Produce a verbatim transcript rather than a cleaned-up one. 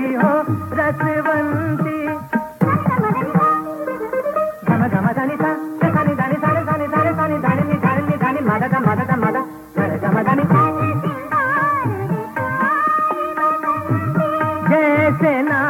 रही हो रसवंती। गम गम धनी सा धनी धनी धनी धनी धनी धनी धनी धनी धनी मद द मद द मद गम धनी जैसे ना